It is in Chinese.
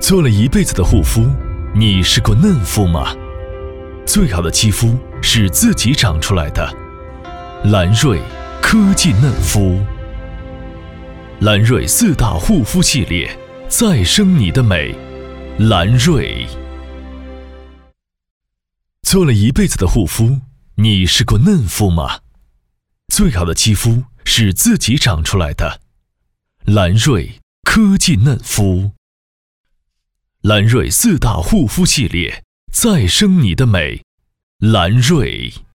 做了一辈子的护肤，你试过嫩肤吗？最好的肌肤是自己长出来的。兰芮科技嫩肤，兰芮4大护肤系列，再生你的美。兰芮。做了一辈子的护肤，你试过嫩肤吗？最好的肌肤是自己长出来的。兰芮科技嫩肤，兰芮4大护肤系列，再生你的美。兰芮。